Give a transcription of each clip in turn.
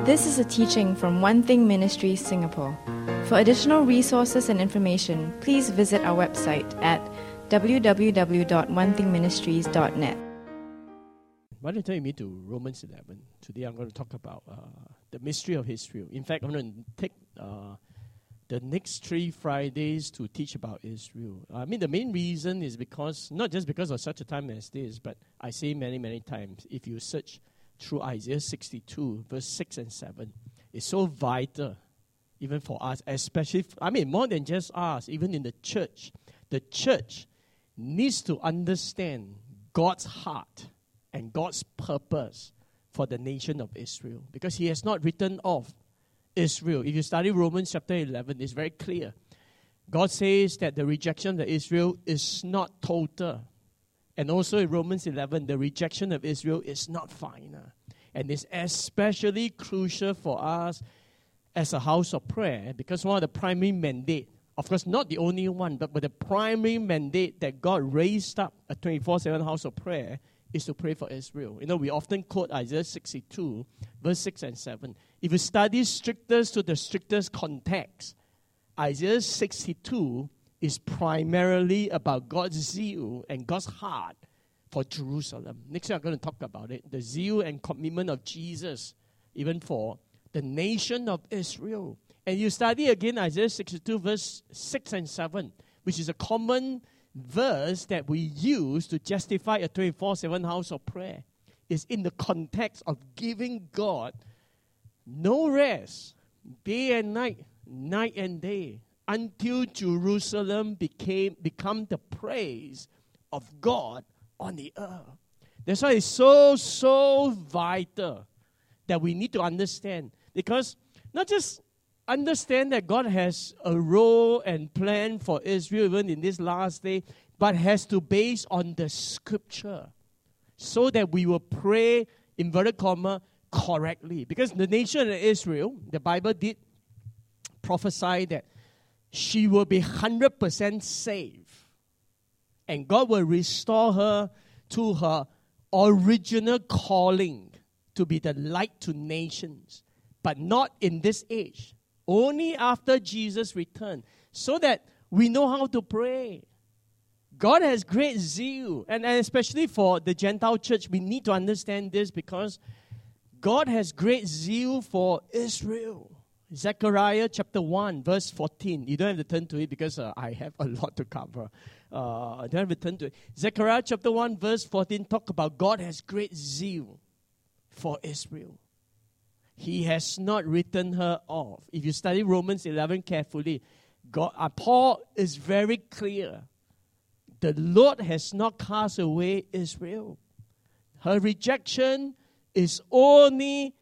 This is a teaching from One Thing Ministries, Singapore. For additional resources and information, please visit our website at www.onethingministries.net. Why don't you take me to Romans 11? Today I'm going to talk about the mystery of Israel. In fact, I'm going to take the next 3 Fridays to teach about Israel. I mean, the main reason is because, not just because of such a time as this, but I say many, many times, if you search through Isaiah 62, verse 6 and 7, it's so vital, even for us, especially, more than just us, even in the church. The church needs to understand God's heart and God's purpose for the nation of Israel, because He has not written off Israel. If you study Romans chapter 11, it's very clear. God says that the rejection of Israel is not total. And also in Romans 11, the rejection of Israel is not final. And it's especially crucial for us as a house of prayer, because one of the primary mandate, of course not the only one, but the primary mandate that God raised up a 24/7 house of prayer is to pray for Israel. You know, we often quote Isaiah 62, verse 6 and 7. If you study strictest to the strictest context, Isaiah 62 is primarily about God's zeal and God's heart for Jerusalem. Next week I'm going to talk about it. The zeal and commitment of Jesus, even for the nation of Israel. And you study again Isaiah 62, verse 6 and 7, which is a common verse that we use to justify a 24/7 house of prayer. Is in the context of giving God no rest, day and night, night and day, until Jerusalem become the praise of God on the earth. That's why it's so vital that we need to understand. Because not just understand that God has a role and plan for Israel even in this last day, but has to base on the scripture, so that we will pray, inverted comma, correctly. Because the nation of Israel, the Bible did prophesy that she will be 100% saved. And God will restore her to her original calling to be the light to nations. But not in this age. Only after Jesus' return. So that we know how to pray. God has great zeal. And especially for the Gentile church, we need to understand this, because God has great zeal for Israel. Zechariah chapter 1, verse 14. You don't have to turn to it because I have a lot to cover. I don't have to turn to it. Zechariah chapter 1, verse 14 talk about God has great zeal for Israel. He has not written her off. If you study Romans 11 carefully, Paul is very clear. The Lord has not cast away Israel. Her rejection is only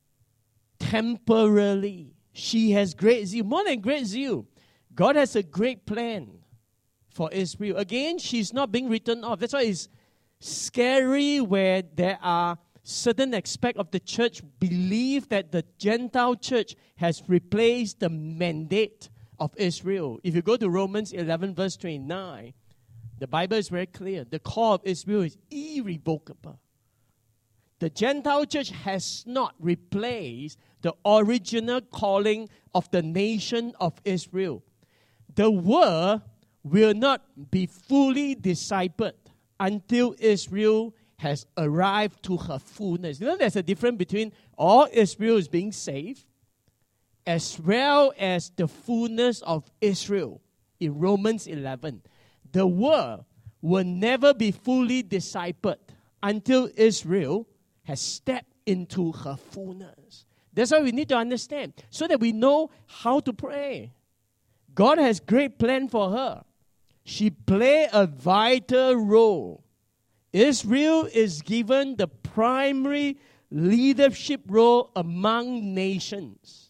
temporarily. She has great zeal, more than great zeal. God has a great plan for Israel. Again, she's not being written off. That's why it's scary where there are certain aspects of the church believe that the Gentile church has replaced the mandate of Israel. If you go to Romans 11, verse 29, the Bible is very clear. The call of Israel is irrevocable. The Gentile church has not replaced the original calling of the nation of Israel. The word will not be fully discipled until Israel has arrived to her fullness. You know, there's a difference between all Israel is being saved as well as the fullness of Israel in Romans 11. The word will never be fully discipled until Israel has stepped into her fullness. That's why we need to understand, so that we know how to pray. God has great plan for her. She play a vital role. Israel is given the primary leadership role among nations.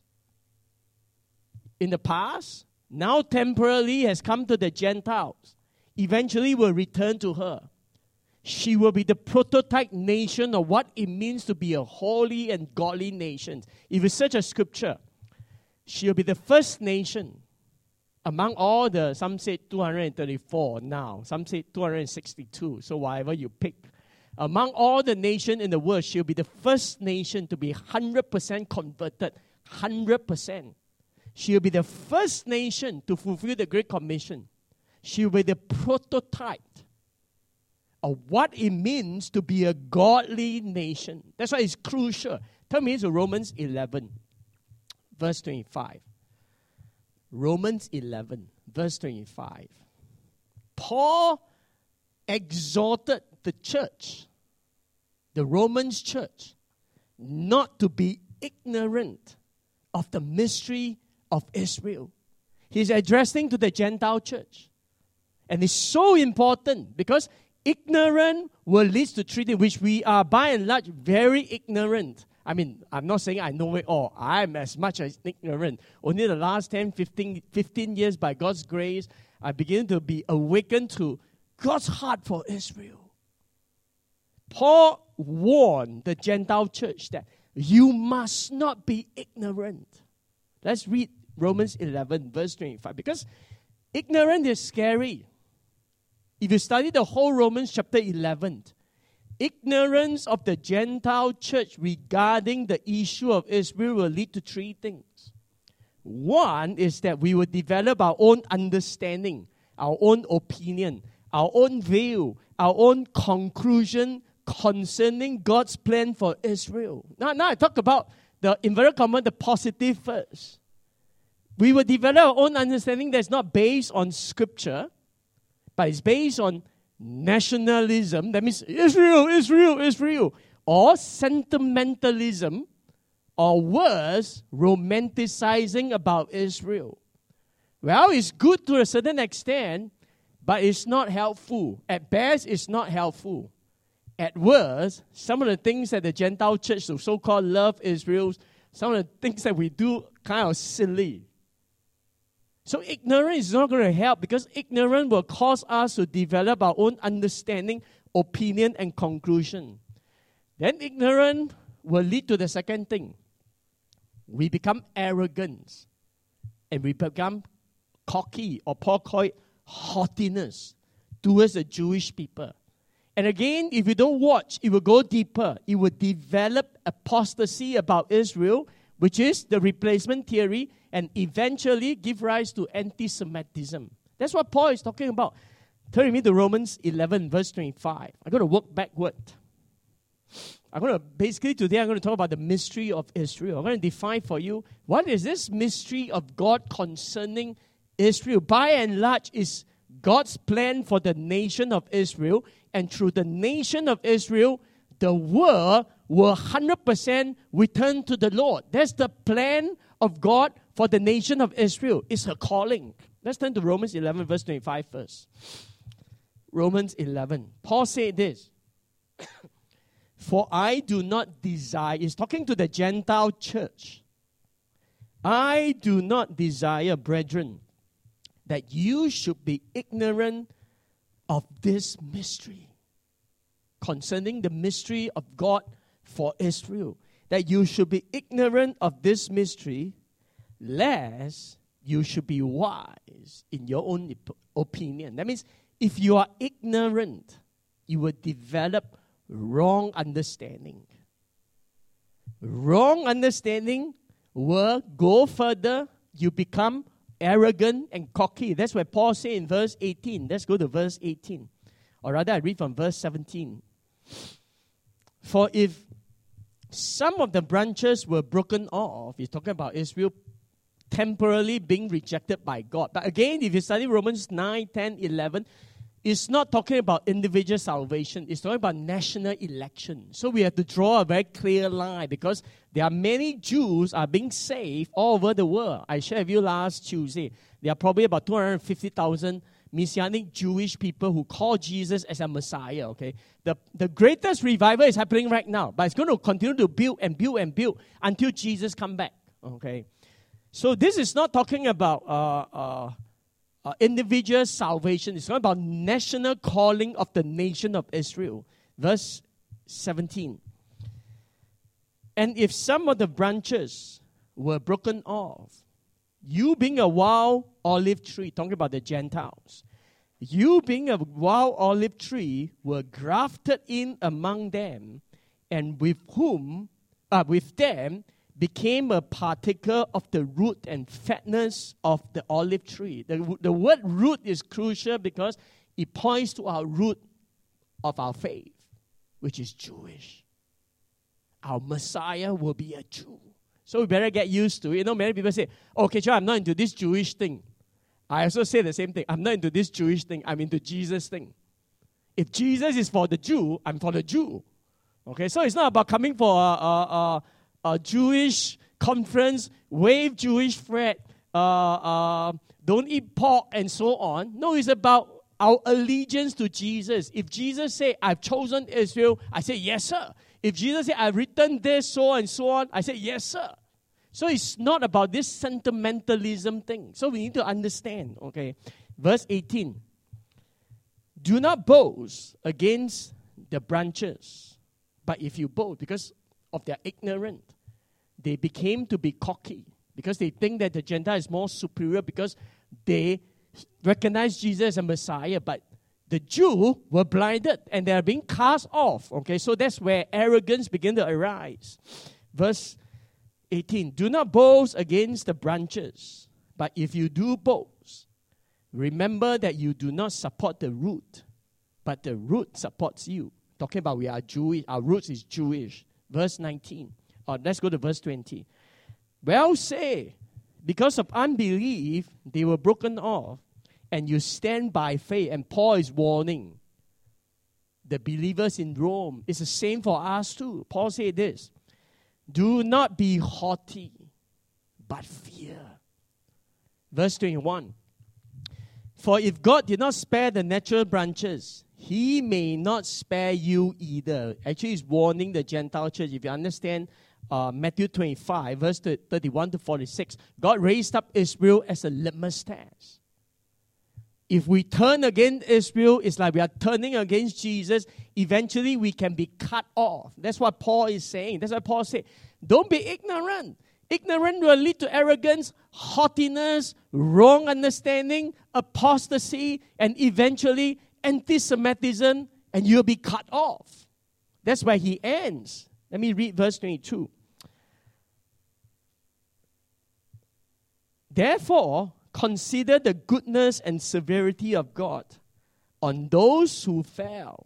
In the past, now temporarily has come to the Gentiles. Eventually will return to her. She will be the prototype nation of what it means to be a holy and godly nation. If you search a scripture, she will be the first nation among all the, some say 234 now, some say 262. So whatever you pick, Among all the nations in the world, she'll be the first nation to be 100% converted. 100%. She'll be the first nation to fulfill the Great Commission. She'll be the prototype of what it means to be a godly nation. That's why it's crucial. Turn me to Romans 11, verse 25. Romans 11, verse 25. Paul exhorted the church, the Romans church, not to be ignorant of the mystery of Israel. He's addressing to the Gentile church. And it's so important because ignorance will lead to treating, which we are by and large very ignorant. I mean, I'm not saying I know it all. I'm as much as ignorant. Only the last 10, 15 years, by God's grace, I begin to be awakened to God's heart for Israel. Paul warned the Gentile church that you must not be ignorant. Let's read Romans 11, verse 25. Because ignorance is scary. If you study the whole Romans chapter 11, ignorance of the Gentile church regarding the issue of Israel will lead to three things. One is that we will develop our own understanding, our own opinion, our own view, our own conclusion concerning God's plan for Israel. Now I talk about the inverted comma, the positive first. We will develop our own understanding that's not based on Scripture, but it's based on nationalism. That means Israel, Israel, Israel. Or sentimentalism, or worse, romanticizing about Israel. Well, it's good to a certain extent, but it's not helpful. At best, it's not helpful. At worst, some of the things that the Gentile church, the so-called love Israel, some of the things that we do kind of silly. So ignorance is not going to help because ignorance will cause us to develop our own understanding, opinion, and conclusion. Then ignorance will lead to the second thing. We become arrogant and we become cocky, or Paul called it haughtiness towards the Jewish people. And again, if you don't watch, it will go deeper. It will develop apostasy about Israel, which is the replacement theory, and eventually give rise to anti-Semitism. That's what Paul is talking about. Turn me to Romans 11, verse 25. I'm going to work backward. Today I'm going to talk about the mystery of Israel. I'm going to define for you what is this mystery of God concerning Israel. By and large, is God's plan for the nation of Israel, and through the nation of Israel, the world will 100% return to the Lord. That's the plan of God for the nation of Israel. It's her calling. Let's turn to Romans 11, verse 25 first. Romans 11. Paul said this. For I do not desire, he's talking to the Gentile church. I do not desire, brethren, that you should be ignorant of this mystery. Concerning the mystery of God for Israel. That you should be ignorant of this mystery, lest you should be wise in your own opinion. That means if you are ignorant, you will develop wrong understanding. Wrong understanding will go further. You become arrogant and cocky. That's what Paul said in verse 18. Let's go to verse 18. Or rather, I read from verse 17. For if some of the branches were broken off, he's talking about Israel temporarily being rejected by God. But again, if you study Romans 9, 10, 11, it's not talking about individual salvation. It's talking about national election. So we have to draw a very clear line because there are many Jews are being saved all over the world. I shared with you last Tuesday. There are probably about 250,000 Messianic Jewish people who call Jesus as a Messiah. Okay, the greatest revival is happening right now, but it's going to continue to build and build and build until Jesus comes back. Okay, so this is not talking about individual salvation. It's talking about national calling of the nation of Israel. Verse 17. And if some of the branches were broken off, you being a wild olive tree, talking about the Gentiles, You being a wild olive tree were grafted in among them, and with them became a partaker of the root and fatness of the olive tree. The word root is crucial because it points to our root of our faith, which is Jewish. Our Messiah will be a Jew. So we better get used to it. Many people say, okay, John, I'm not into this Jewish thing. I also say the same thing. I'm not into this Jewish thing. I'm into Jesus thing. If Jesus is for the Jew, I'm for the Jew. Okay, so it's not about coming for a Jewish conference, wave Jewish flag, don't eat pork, and so on. No, it's about our allegiance to Jesus. If Jesus say, I've chosen Israel, I say, yes, sir. If Jesus say, I've written this, so and so on, I say, yes, sir. So it's not about this sentimentalism thing. So we need to understand, okay. Verse 18. Do not boast against the branches. But if you boast, because of their ignorance, they became to be cocky. Because they think that the Gentile is more superior because they recognize Jesus as a Messiah. But the Jew were blinded and they are being cast off. Okay, so that's where arrogance began to arise. Verse 18, do not boast against the branches, but if you do boast, remember that you do not support the root, but the root supports you. Talking about we are Jewish, our roots is Jewish. Verse 19, let's go to verse 20. Well, say, because of unbelief, they were broken off, and you stand by faith. And Paul is warning the believers in Rome. It's the same for us too. Paul said this, do not be haughty, but fear. Verse 21. For if God did not spare the natural branches, He may not spare you either. Actually, He's warning the Gentile church. If you understand Matthew 25, verse 31 to 46, God raised up Israel as a litmus test. If we turn against Israel, it's like we are turning against Jesus. Eventually, we can be cut off. That's what Paul is saying. That's why Paul said, don't be ignorant. Ignorance will lead to arrogance, haughtiness, wrong understanding, apostasy, and eventually anti-Semitism, and you'll be cut off. That's why he ends. Let me read verse 22. Therefore, consider the goodness and severity of God on those who fell.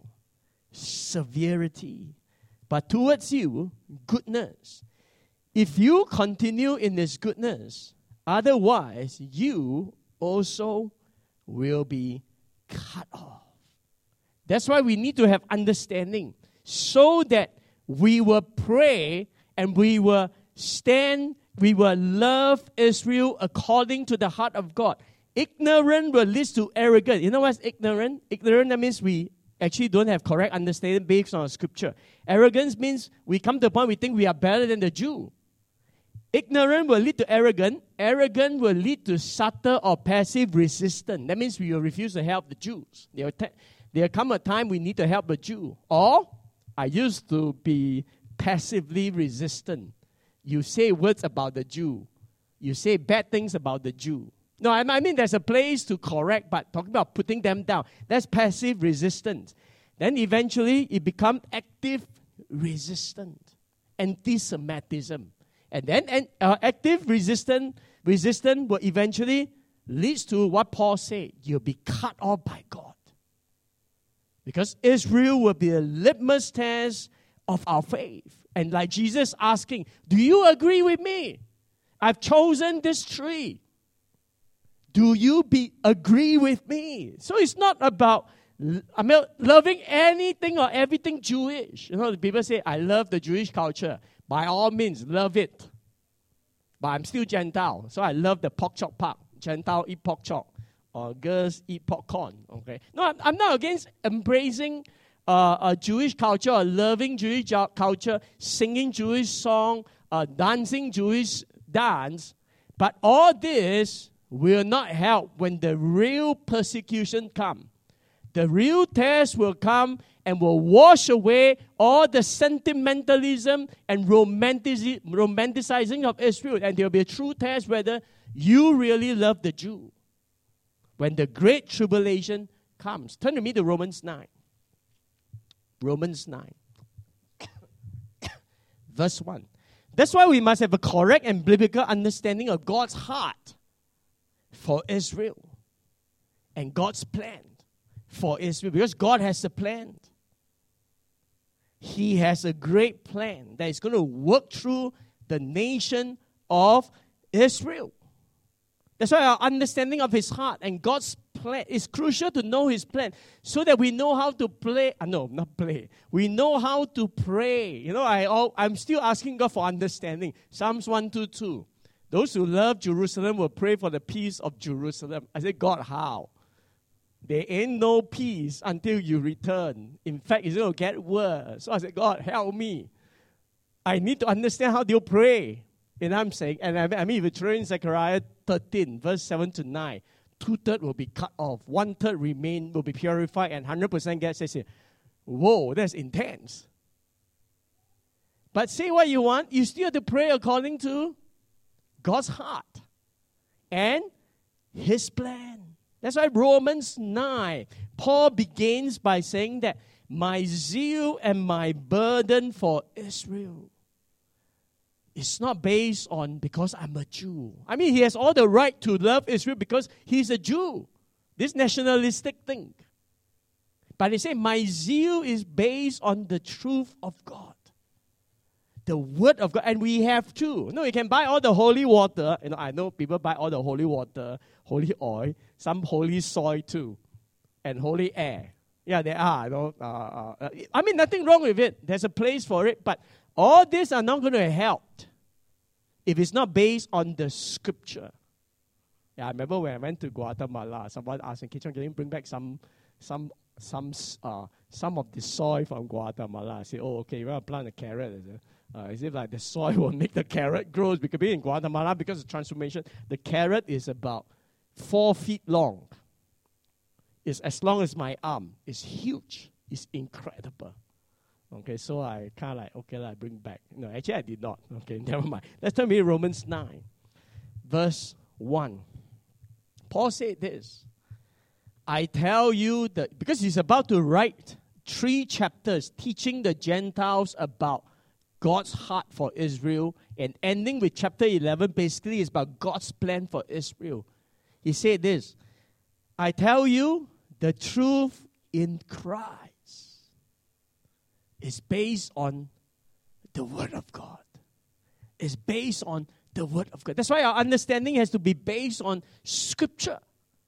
Severity. But towards you, goodness. If you continue in this goodness, otherwise you also will be cut off. That's why we need to have understanding so that we will pray and we will stand, we will love Israel according to the heart of God. Ignorance will lead to arrogance. You know what's ignorant? Ignorant, that means we actually don't have correct understanding based on Scripture. Arrogance means we come to a point we think we are better than the Jew. Ignorance will lead to arrogance. Arrogance will lead to subtle or passive resistance. That means we will refuse to help the Jews. There will come a time we need to help the Jew. Or I used to be passively resistant. You say words about the Jew. You say bad things about the Jew. No, I mean there's a place to correct, but talking about putting them down, that's passive resistance. Then eventually it becomes active resistance, anti-Semitism. And then active resistance will eventually lead to what Paul said, you'll be cut off by God. Because Israel will be a litmus test of our faith. And like Jesus asking, do you agree with me? I've chosen this tree. Do you agree with me? So it's not about loving anything or everything Jewish. You know, people say, I love the Jewish culture. By all means, love it. But I'm still Gentile, so I love the pork chop part. Gentile eat pork chop, or girls eat popcorn. Okay, no, I'm not against embracing a Jewish culture or loving Jewish culture, singing Jewish song, dancing Jewish dance. But all this will not help when the real persecution comes. The real test will come and will wash away all the sentimentalism and romanticizing of Israel. And there will be a true test whether you really love the Jew. When the great tribulation comes. Turn to me to Romans 9. Romans 9. Verse 1. That's why we must have a correct and biblical understanding of God's heart for Israel and God's plan for Israel, because God has a plan. He has a great plan that is going to work through the nation of Israel. That's why our understanding of His heart and God's plan is crucial to know His plan, so that we know how to we know how to pray. I'm still asking God for understanding. Psalms 122. Those who love Jerusalem will pray for the peace of Jerusalem. I said, God, how? There ain't no peace until you return. In fact, it's going to get worse. So I said, God, help me. I need to understand how you pray. And I'm saying, if you throw in Zechariah 13, verse 7 to 9, 2/3 will be cut off, 1/3 will be purified, and 100% gets saved. Whoa, that's intense. But say what you want, you still have to pray according to God's heart and His plan. That's why Romans 9, Paul begins by saying that my zeal and my burden for Israel is not based on because I'm a Jew. I mean, he has all the right to love Israel because he's a Jew. This nationalistic thing. But he said, my zeal is based on the truth of God. The Word of God. And we have to. You can buy all the holy water. I know people buy all the holy water, holy oil, some holy soil too, and holy air. Yeah, there are. Nothing wrong with it. There's a place for it. But all these are not going to help if it's not based on the Scripture. Yeah, I remember when I went to Guatemala, someone asked me, "Kitchen, can you bring back some of the soil from Guatemala?" I said, "Oh, okay. You want to plant a carrot?" Is it like the soil will make the carrot grow? Because in Guatemala, because of transformation, the carrot is about 4 feet long. It's as long as my arm. It's huge. It's incredible. Okay, so I kind of I bring back. No, actually I did not. Okay, never mind. Let's turn to Romans 9, verse 1. Paul said this. I tell you that, because he's about to write 3 chapters teaching the Gentiles about God's heart for Israel, and ending with chapter 11 basically is about God's plan for Israel. He said this, I tell you the truth in Christ is based on the Word of God. It's based on the Word of God. That's why our understanding has to be based on Scripture.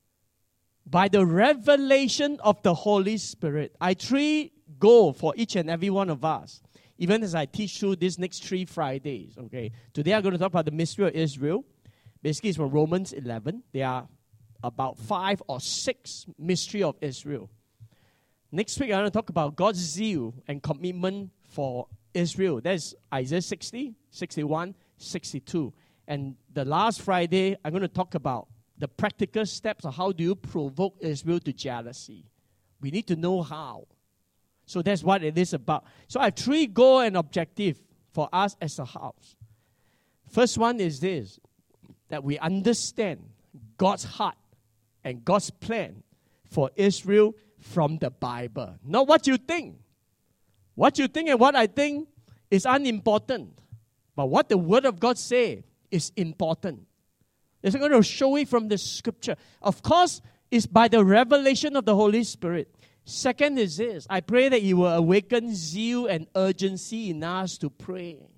By the revelation of the Holy Spirit. I 3 goals for each and every one of us. Even as I teach through these next 3 Fridays. Okay. Today I'm going to talk about the mystery of Israel. Basically it's from Romans 11. There are about 5 or 6 mystery of Israel. Next week I'm going to talk about God's zeal and commitment for Israel. That's Isaiah 60, 61, 62. And the last Friday I'm going to talk about the practical steps of how do you provoke Israel to jealousy. We need to know how. So that's what it is about. So I have 3 goals and objectives for us as a house. First one is this, that we understand God's heart and God's plan for Israel from the Bible. Not what you think. What you think and what I think is unimportant. But what the Word of God says is important. It's going to show it from the Scripture. Of course, it's by the revelation of the Holy Spirit. Second is this. I pray that you will awaken zeal and urgency in us to pray.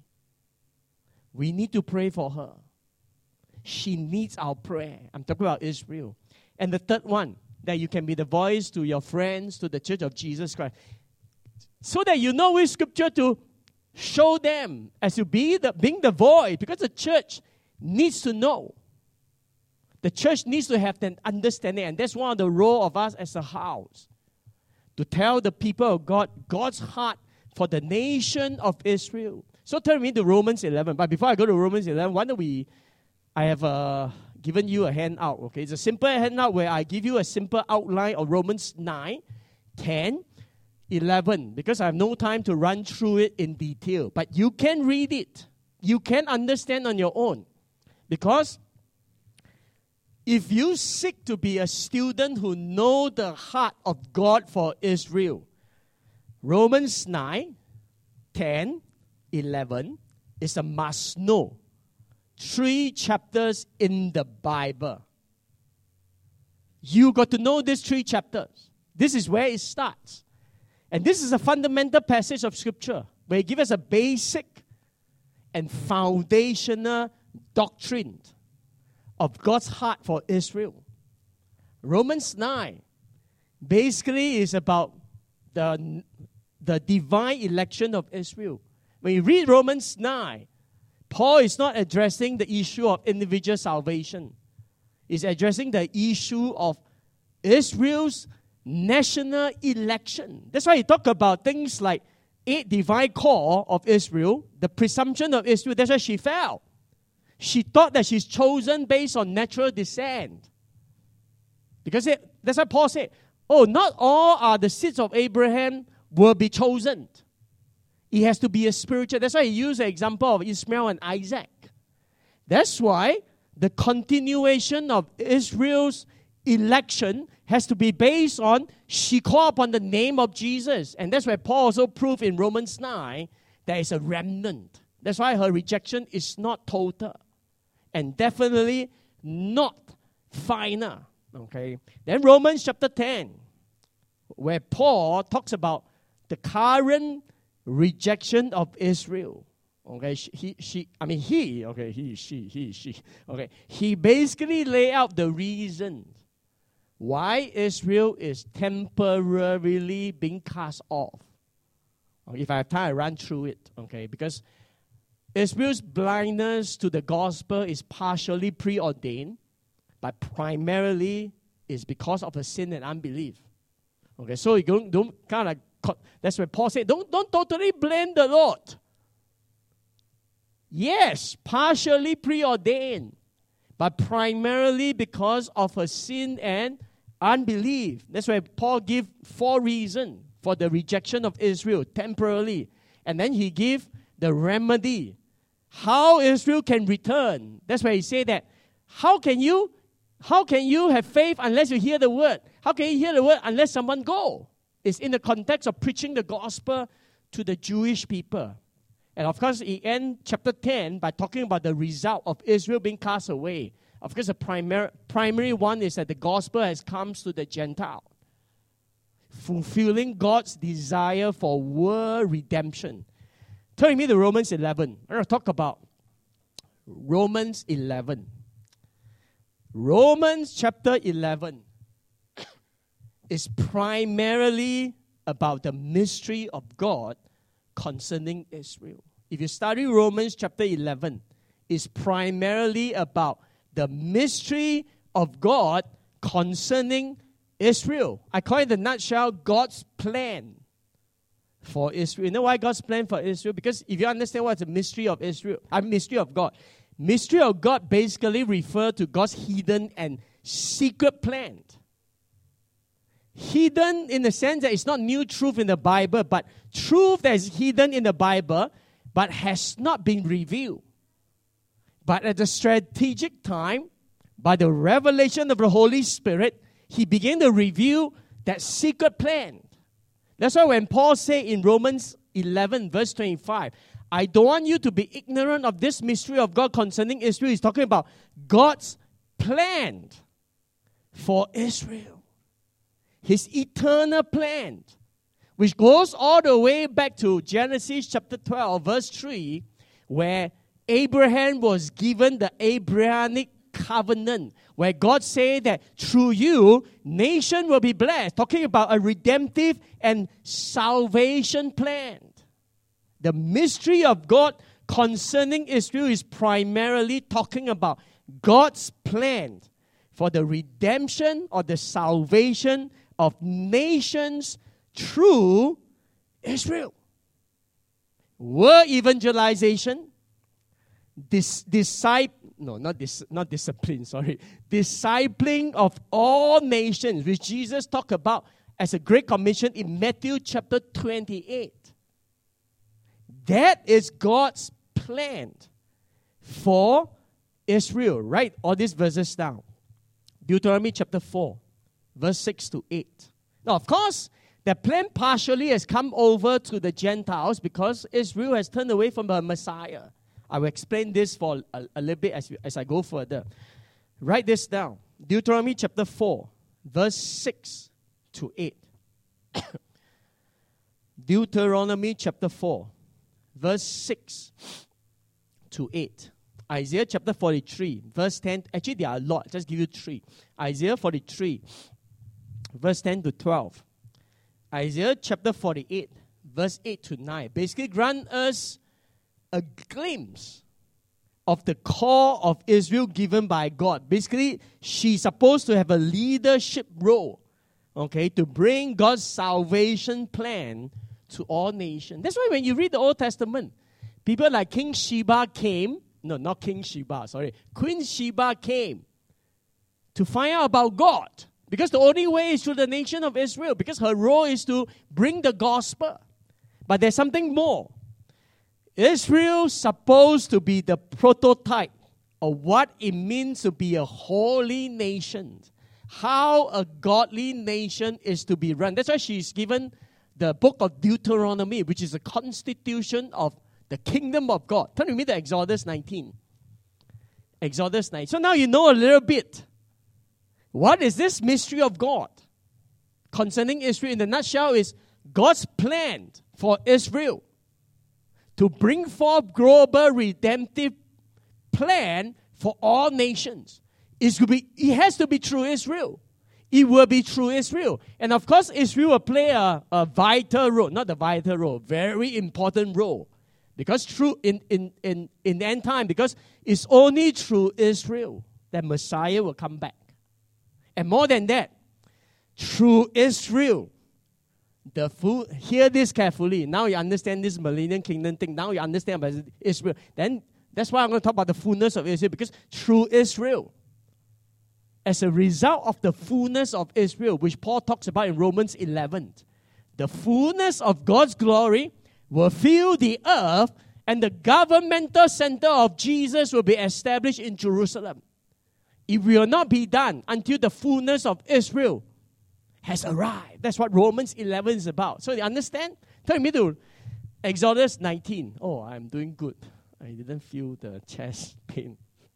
We need to pray for her. She needs our prayer. I'm talking about Israel. And the third one, that you can be the voice to your friends, to the Church of Jesus Christ. So that you know which Scripture to show them as you being the voice. Because the church needs to know. The church needs to have that understanding, and that's one of the role of us as a house. To tell the people of God, God's heart for the nation of Israel. So turn me to Romans 11. But before I go to Romans 11, I have given you a handout. Okay, it's a simple handout where I give you a simple outline of Romans 9, 10, 11. Because I have no time to run through it in detail. But you can read it. You can understand on your own. Because if you seek to be a student who know the heart of God for Israel, Romans 9, 10, 11 is a must know. 3 chapters in the Bible. You got to know these 3 chapters. This is where it starts. And this is a fundamental passage of Scripture where it gives us a basic and foundational doctrine of God's heart for Israel. Romans 9 basically is about the divine election of Israel. When you read Romans 9, Paul is not addressing the issue of individual salvation. He's addressing the issue of Israel's national election. That's why he talks about things like 8 divine call of Israel, the presumption of Israel. That's why she fell. She thought that she's chosen based on natural descent. Because that's why Paul said, not all are the seeds of Abraham will be chosen. It has to be a spiritual. That's why he used the example of Ishmael and Isaac. That's why the continuation of Israel's election has to be based on she called upon the name of Jesus. And that's why Paul also proved in Romans 9 there is a remnant. That's why her rejection is not total. And definitely not final. Okay. Then Romans chapter 10, where Paul talks about the current rejection of Israel. Okay, she. Okay, he basically lay out the reason why Israel is temporarily being cast off. If I have time, I run through it. Okay, because Israel's blindness to the gospel is partially preordained, but primarily is because of a sin and unbelief. Okay, so you don't kind of. That's why Paul said, don't totally blame the Lord. Yes, partially preordained, but primarily because of her sin and unbelief. That's why Paul gives 4 reasons for the rejection of Israel temporarily. And then he gives the remedy. How Israel can return. That's why he said that, how can you have faith unless you hear the word? How can you hear the word unless someone go? It's in the context of preaching the gospel to the Jewish people. And of course, he ends chapter 10 by talking about the result of Israel being cast away. Of course, the primary one is that the gospel has come to the Gentile, fulfilling God's desire for world redemption. Turn me to Romans 11. I'm going to talk about Romans 11. Romans chapter 11 is primarily about the mystery of God concerning Israel. If you study Romans chapter 11, it's primarily about the mystery of God concerning Israel. I call it in a nutshell God's plan for Israel. You know why God's plan for Israel? Because if you understand what's the mystery of Israel, mystery of God. Mystery of God basically refers to God's hidden and secret plan. Hidden in the sense that it's not new truth in the Bible, but truth that is hidden in the Bible, but has not been revealed. But at the strategic time, by the revelation of the Holy Spirit, He began to reveal that secret plan. That's why when Paul said in Romans 11, verse 25, I don't want you to be ignorant of this mystery of God concerning Israel. He's talking about God's plan for Israel. His eternal plan, which goes all the way back to Genesis chapter 12, verse 3, where Abraham was given the Abrahamic covenant, where God said that through you, nation will be blessed, talking about a redemptive and salvation plan. The mystery of God concerning Israel is primarily talking about God's plan for the redemption or the salvation of nations through Israel. World evangelization, discipling of all nations, which Jesus talked about as a great commission in Matthew chapter 28. That is God's plan for Israel. Write all these verses down. Deuteronomy chapter 4, verse 6 to 8. Now, of course, the plan partially has come over to the Gentiles because Israel has turned away from the Messiah. I will explain this for a little bit as I go further. Write this down. Deuteronomy chapter 4, verse 6 to 8. Deuteronomy chapter 4, verse 6 to 8. Isaiah chapter 43, verse 10. Actually, there are a lot. I'll just give you 3. Isaiah 43, verse 10 to 12. Isaiah chapter 48, verse 8 to 9. Basically, grant us a glimpse of the call of Israel given by God. Basically, she's supposed to have a leadership role, okay, to bring God's salvation plan to all nations. That's why when you read the Old Testament, people like King Sheba came. No, not King Sheba, sorry. Queen Sheba came to find out about God. Because the only way is through the nation of Israel. Because her role is to bring the gospel. But there's something more. Israel's supposed to be the prototype of what it means to be a holy nation. How a godly nation is to be run. That's why she's given the book of Deuteronomy, which is a constitution of the kingdom of God. Turn with me to Exodus 19. Exodus 9. So now you know a little bit. What is this mystery of God concerning Israel? In the nutshell is God's plan for Israel to bring forth global redemptive plan for all nations. It has to be through Israel. It will be through Israel. And of course, Israel will play a vital role. Not a vital role, very important role. Because in the end time, because it's only through Israel that Messiah will come back. And more than that, through Israel, hear this carefully. Now you understand this millennium kingdom thing. Now you understand about Israel. Then that's why I'm going to talk about the fullness of Israel. Because through Israel, as a result of the fullness of Israel, which Paul talks about in Romans 11, the fullness of God's glory will fill the earth, and the governmental center of Jesus will be established in Jerusalem. It will not be done until the fullness of Israel has arrived. That's what Romans 11 is about. So you understand? Turn me to Exodus 19. Oh, I'm doing good. I didn't feel the chest pain.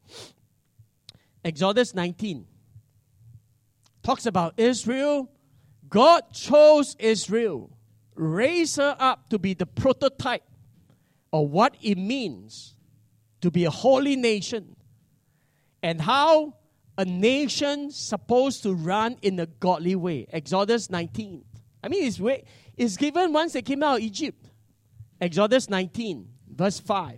Exodus 19 talks about Israel. God chose Israel, raised her up to be the prototype of what it means to be a holy nation and how a nation supposed to run in a godly way. Exodus 19. I mean, it's given once they came out of Egypt. Exodus 19, verse 5.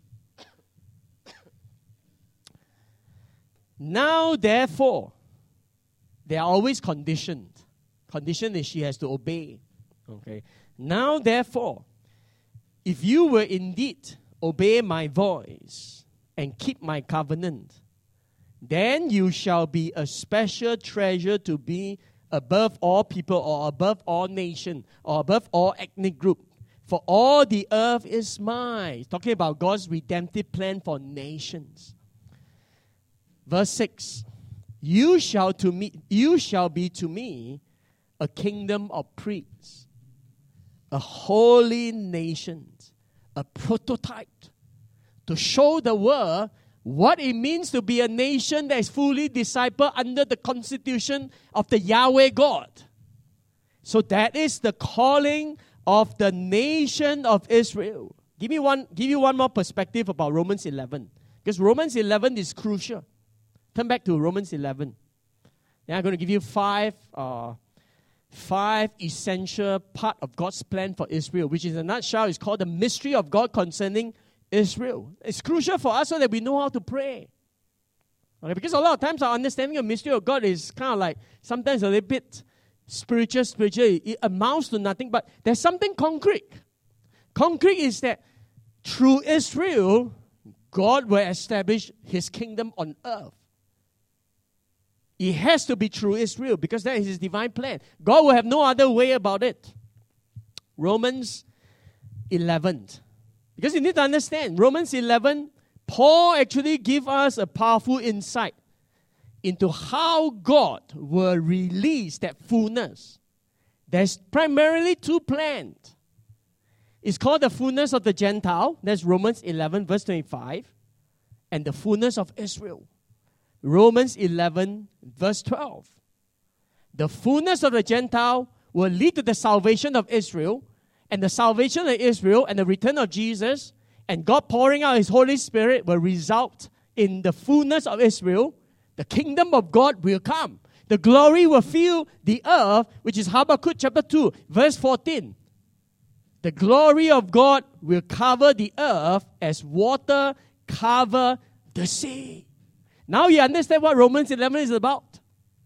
Now, therefore, they are always conditioned. Condition is she has to obey. Okay. Now, therefore, if you will indeed obey my voice and keep my covenant, then you shall be a special treasure to be above all people or above all nation or above all ethnic group. For all the earth is mine. Talking about God's redemptive plan for nations. Verse 6. You shall be to me a kingdom of priests, a holy nation, a prototype to show the world what it means to be a nation that is fully discipled under the constitution of the Yahweh God. So that is the calling of the nation of Israel. Give you one more perspective about Romans 11. Because Romans 11 is crucial. Turn back to Romans 11. Then I'm going to give you five essential part of God's plan for Israel, which in a nutshell is called the mystery of God concerning Israel. It's crucial for us so that we know how to pray. Okay, because a lot of times our understanding of mystery of God is kind of like sometimes a little bit spiritual. It amounts to nothing, but there's something concrete. Concrete is that through Israel, God will establish His kingdom on earth. It has to be through Israel because that is His divine plan. God will have no other way about it. Romans 11. Because you need to understand, Romans 11, Paul actually gives us a powerful insight into how God will release that fullness, there's primarily two plans. It's called the fullness of the Gentile. That's Romans 11, verse 25. And the fullness of Israel. Romans 11, verse 12. The fullness of the Gentile will lead to the salvation of Israel, and the salvation of Israel and the return of Jesus, and God pouring out His Holy Spirit will result in the fullness of Israel. The kingdom of God will come. The glory will fill the earth, which is Habakkuk chapter 2, verse 14. The glory of God will cover the earth as water cover the sea. Now you understand what Romans 11 is about.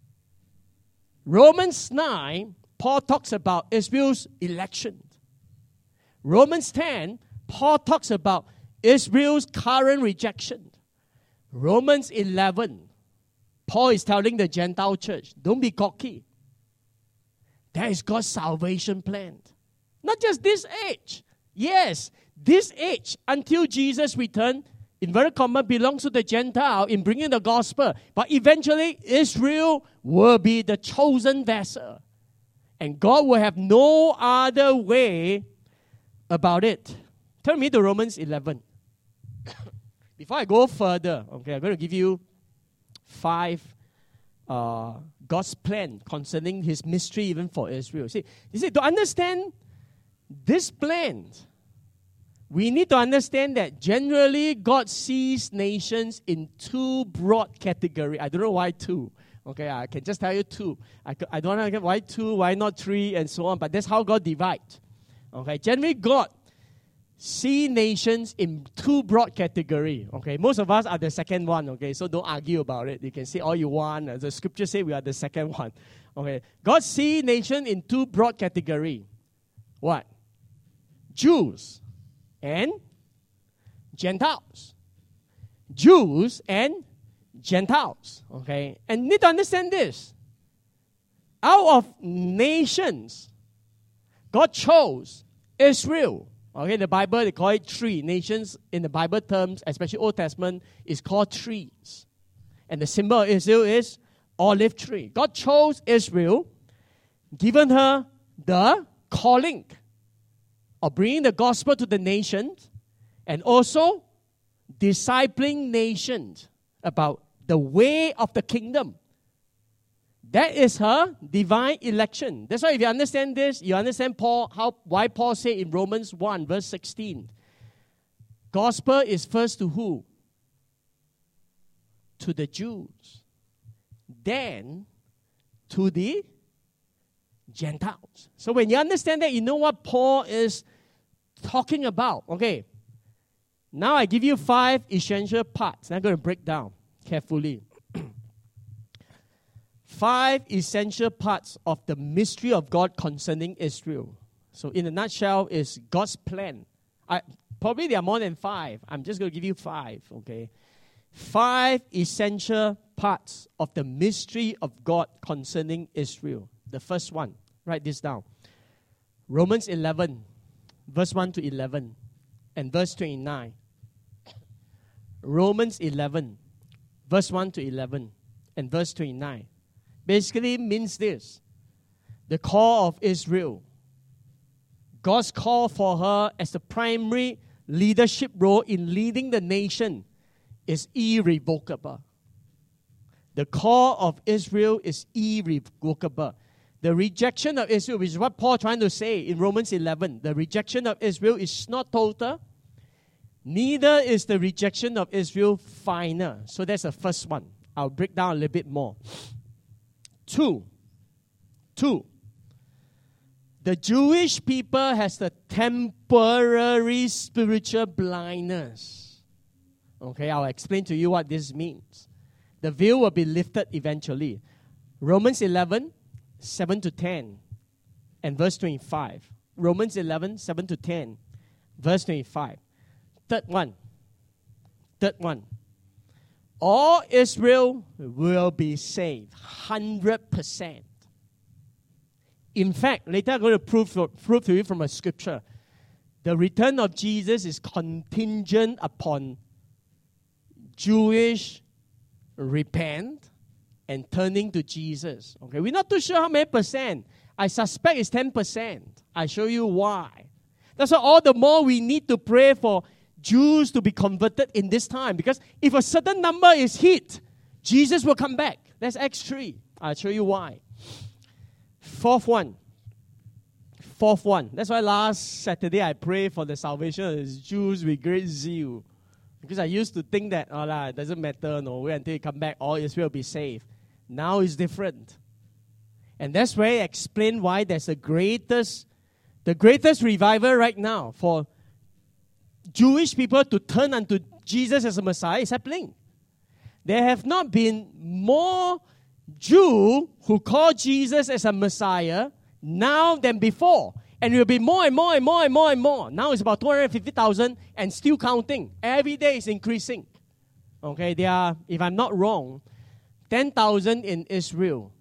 Romans 9, Paul talks about Israel's election. Romans 10, Paul talks about Israel's current rejection. Romans 11, Paul is telling the Gentile church, don't be cocky. There is God's salvation plan. Not just this age. Yes, this age until Jesus return, inverted comma, belongs to the Gentile in bringing the gospel. But eventually, Israel will be the chosen vessel. And God will have no other way about it. Turn me to Romans 11. Before I go further, okay, I'm going to give you 5 God's plan concerning His mystery even for Israel. You see, to understand this plan, we need to understand that generally God sees nations in 2 broad categories. I don't know why 2. Okay, I can just tell you 2. I don't know why 2, why not 3, and so on. But that's how God divides. Okay, generally God see nations in 2 broad categories. Okay, most of us are the second one. Okay, so don't argue about it. You can say all you want. The scripture say we are the second one. Okay, God see nations in 2 broad categories. What? Jews and Gentiles. Jews and Gentiles. Okay, and need to understand this. Out of nations, God chose Israel. Okay, the Bible, they call it 3. Nations in the Bible terms, especially Old Testament, is called trees. And the symbol of Israel is olive tree. God chose Israel, given her the calling of bringing the gospel to the nations, and also discipling nations about the way of the kingdom. That is her divine election. That's why if you understand this, you understand why Paul said in Romans 1, verse 16, gospel is first to who? To the Jews. Then to the Gentiles. So when you understand that, you know what Paul is talking about. Okay. Now I give you 5 essential parts. I'm going to break down carefully. 5 essential parts of the mystery of God concerning Israel. So in a nutshell, is God's plan. Probably there are more than 5. I'm just going to give you 5, okay? 5 essential parts of the mystery of God concerning Israel. The first one, write this down. Romans 11, verse 1 to 11, and verse 29. Romans 11, verse 1 to 11, and verse 29. Basically means this. The call of Israel. God's call for her as the primary leadership role in leading the nation is irrevocable. The call of Israel is irrevocable. The rejection of Israel, which is what Paul is trying to say in Romans 11, the rejection of Israel is not total. Neither is the rejection of Israel final. So that's the first one. I'll break down a little bit more. 2. The Jewish people has the temporary spiritual blindness. Okay, I'll explain to you what this means. The veil will be lifted eventually. Romans 11, 7 to 10, and verse 25. Romans 11, 7 to 10, verse 25. Third one. All Israel will be saved, 100%. In fact, later I'm going to prove to you from a scripture. The return of Jesus is contingent upon Jewish repent and turning to Jesus. Okay, we're not too sure how many percent. I suspect it's 10%. I show you why. That's why all the more we need to pray for Jews to be converted in this time. Because if a certain number is hit, Jesus will come back. That's Acts 3. I'll show you why. Fourth one. That's why last Saturday I prayed for the salvation of the Jews with great zeal. Because I used to think that, it doesn't matter, wait until you come back, all Israel will be saved. Now it's different. And that's where I explain why there's the greatest revival right now for Jewish people to turn unto Jesus as a Messiah is happening. There have not been more Jews who call Jesus as a Messiah now than before. And it will be more and more and more and more and more. Now it's about 250,000 and still counting. Every day is increasing. Okay, there are, if I'm not wrong, 10,000 in Israel,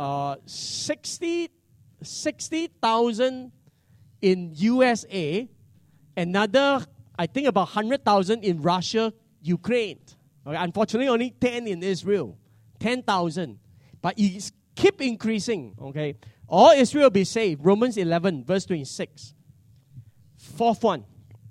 60,000 in USA, another, I think about 100,000 in Russia, Ukraine. Okay, unfortunately, only 10 in Israel. 10,000. But it keep increasing. Okay, all Israel will be saved. Romans 11, verse 26. Fourth one.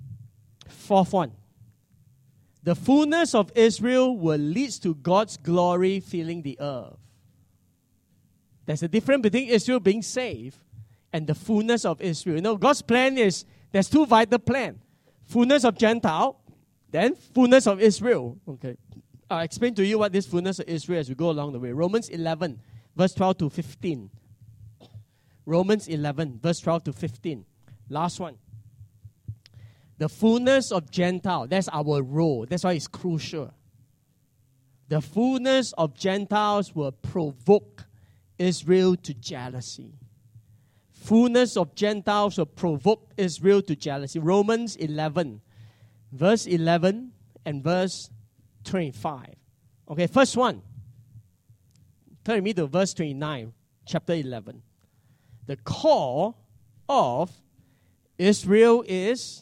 The fullness of Israel will lead to God's glory filling the earth. There's a difference between Israel being saved and the fullness of Israel. God's plan is, there's two vital plans. Fullness of Gentile, then fullness of Israel. Okay, I'll explain to you what this fullness of Israel as we go along the way. Romans 11, verse 12 to 15. Romans 11, verse 12 to 15. Last one. The fullness of Gentile, that's our role. That's why it's crucial. The fullness of Gentiles will provoke Israel to jealousy. Fullness of Gentiles will provoke Israel to jealousy. Romans 11, verse 11 and verse 25. Okay, first one. Turn me to verse 29, chapter 11. The call of Israel is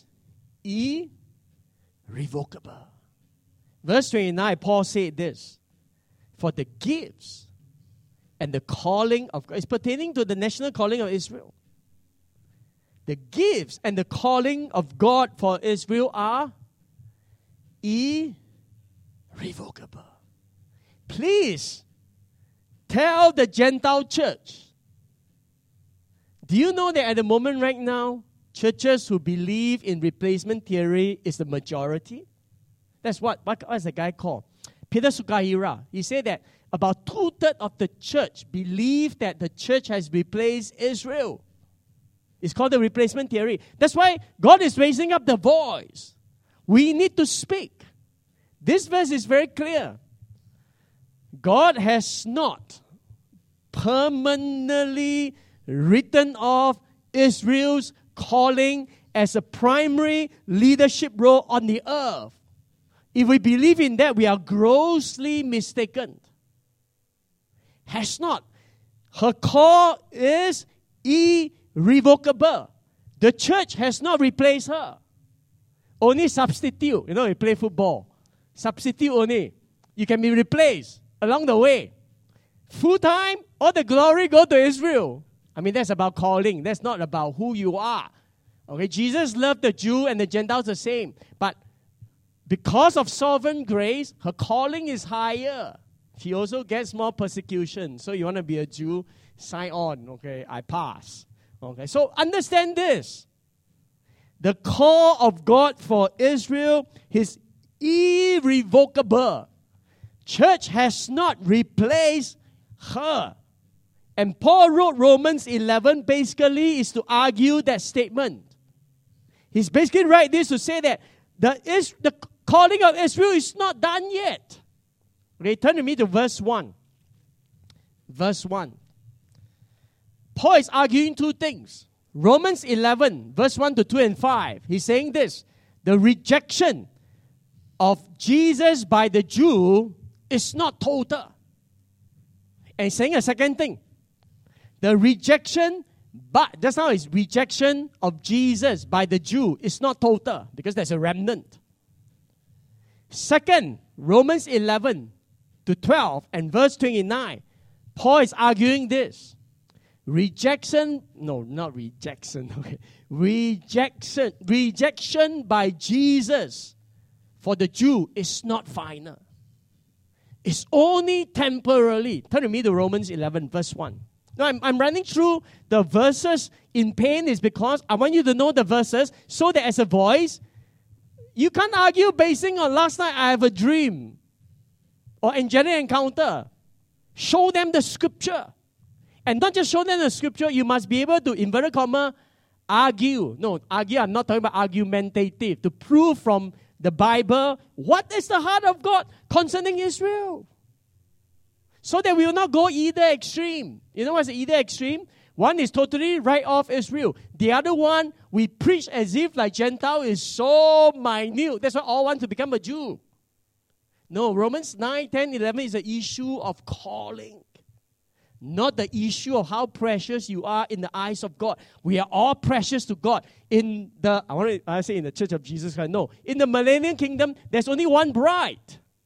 irrevocable. Verse 29, Paul said this. For the gifts and the calling of God, it's pertaining to the national calling of Israel. The gifts and the calling of God for Israel are irrevocable. Please tell the Gentile church. Do you know that at the moment right now, churches who believe in replacement theory is the majority? That's what's the guy called? Peter Sukahira. He said that about 2/3 of the church believe that the church has replaced Israel. It's called the replacement theory. That's why God is raising up the voice. We need to speak. This verse is very clear. God has not permanently written off Israel's calling as a primary leadership role on the earth. If we believe in that, we are grossly mistaken. Has not. Her call is irrevocable. The church has not replaced her. Only substitute. You play football. Substitute only. You can be replaced along the way. Full time, all the glory go to Israel. That's about calling. That's not about who you are. Okay, Jesus loved the Jew and the Gentiles the same. But because of sovereign grace, her calling is higher. She also gets more persecution. So you want to be a Jew, sign on. Okay, I pass. Okay, so understand this. The call of God for Israel is irrevocable. Church has not replaced her. And Paul wrote Romans 11 basically is to argue that statement. He's basically right this to say that the calling of Israel is not done yet. Okay, turn to me to verse 1. Verse 1. Paul is arguing two things. Romans 11, verse 1 to 2 and 5. He's saying this. The rejection of Jesus by the Jew is not total. And he's saying a second thing. The rejection, but just now is rejection of Jesus by the Jew is not total because there's a remnant. Second, Romans 11 to 12 and verse 29 Paul is arguing this. Rejection by Jesus for the Jew is not final. It's only temporarily. Turn to me to Romans 11, verse 1. Now, I'm running through the verses in pain is because I want you to know the verses so that as a voice, you can't argue basing on last night I have a dream or angelic encounter. Show them the scripture. And not just show them the scripture, you must be able to, inverted comma, argue. No, argue, I'm not talking about argumentative. To prove from the Bible what is the heart of God concerning Israel. So that we will not go either extreme. You know what's either extreme? One is totally write off Israel. The other one, we preach as if like Gentile is so minute. That's why all want to become a Jew. No, Romans 9, 10, 11 is the issue of calling. Not the issue of how precious you are in the eyes of God. We are all precious to God. In the Church of Jesus Christ. No. In the millennial kingdom, there's only one bride.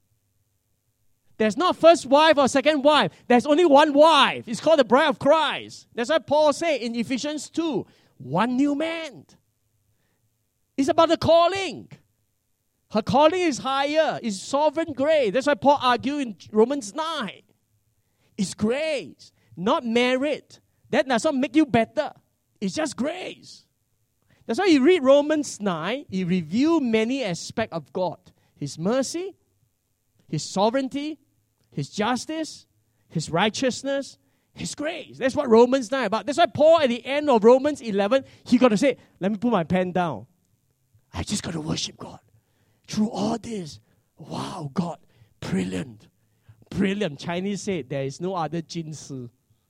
There's not first wife or second wife. There's only one wife. It's called the bride of Christ. That's why Paul said in Ephesians 2, one new man. It's about the calling. Her calling is higher. It's sovereign grace. That's why Paul argued in Romans 9. It's grace, not merit. That does not make you better. It's just grace. That's why you read Romans 9, he reveals many aspects of God. His mercy, His sovereignty, His justice, His righteousness, His grace. That's what Romans 9 is about. That's why Paul at the end of Romans 11, he got to say, let me put my pen down. I just got to worship God. Through all this, wow, God, brilliant. Brilliant. Chinese say there is no other 金师.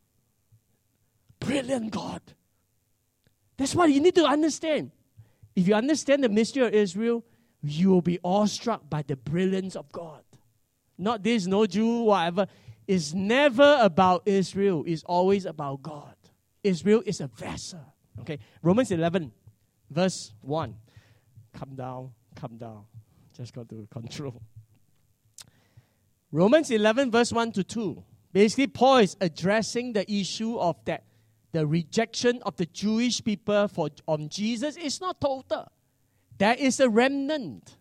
Brilliant God. That's what you need to understand. If you understand the mystery of Israel, you will be awestruck by the brilliance of God. Not this, no Jew, whatever. It's never about Israel. It's always about God. Israel is a vessel. Okay. Romans 11, verse 1. Come down. Just got to control. Romans 11, verse 1 to 2. Basically, Paul is addressing the issue of that the rejection of the Jewish people on Jesus is not total. There is a remnant.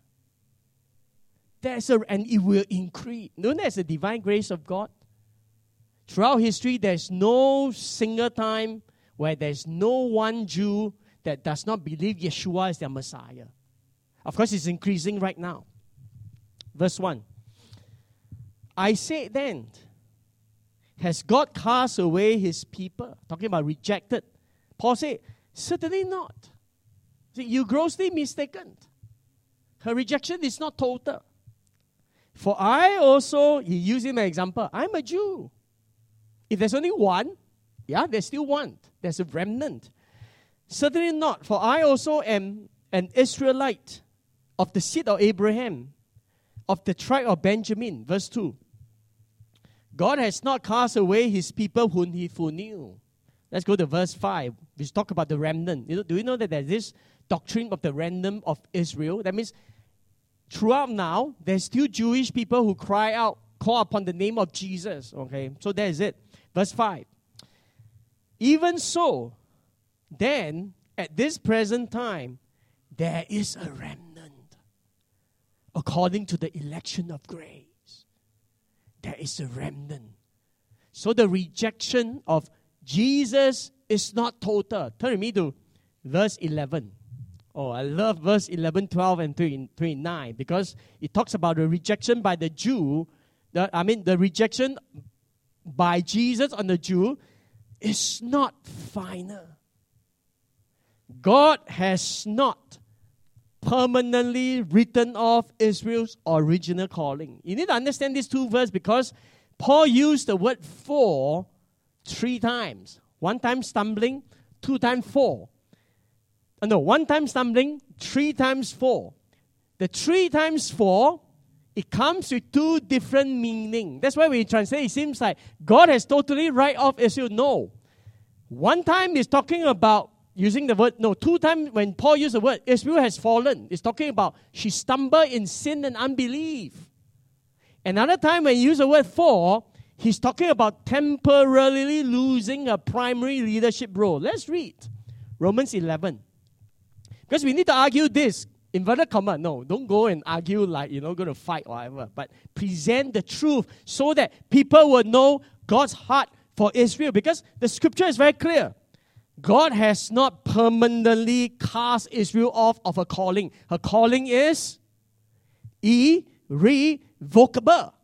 And it will increase. You know, there's the divine grace of God. Throughout history, there's no single time where there's no one Jew that does not believe Yeshua is their Messiah. Of course, it's increasing right now. Verse 1. I say then, has God cast away His people? Talking about rejected. Paul said, certainly not. See, you're grossly mistaken. Her rejection is not total. For I also, he used him an example, I'm a Jew. If there's only one, there's still one. There's a remnant. Certainly not. For I also am an Israelite of the seed of Abraham, of the tribe of Benjamin. Verse 2. God has not cast away His people whom He foreknew. Let's go to verse 5, which talk about the remnant. Do you know that there's this doctrine of the remnant of Israel? That means throughout now, there's still Jewish people who call upon the name of Jesus. Okay, so that is it. Verse 5. Even so, then, at this present time, there is a remnant according to the election of grace. There is a remnant. So the rejection of Jesus is not total. Turn with me to verse 11. Oh, I love verse 11, 12, and 29 because it talks about the rejection by the Jew. The rejection by Jesus on the Jew is not final. God has not permanently written off Israel's original calling. You need to understand these two verses because Paul used the word for 3 times. 1 time stumbling, 2 times for. 1 time stumbling, 3 times for. The 3 times for, it comes with 2 different meanings. That's why when you translate, it seems like God has totally write off Israel. No. 1 time is talking about using the word, 2 times when Paul used the word, Israel has fallen. It's talking about she stumbled in sin and unbelief. Another time when he used the word for, he's talking about temporarily losing a primary leadership role. Let's read Romans 11. Because we need to argue this. Inverted comma, no, don't go and argue like, going to fight or whatever. But present the truth so that people will know God's heart for Israel. Because the scripture is very clear. God has not permanently cast Israel off of her calling. Her calling is irrevocable.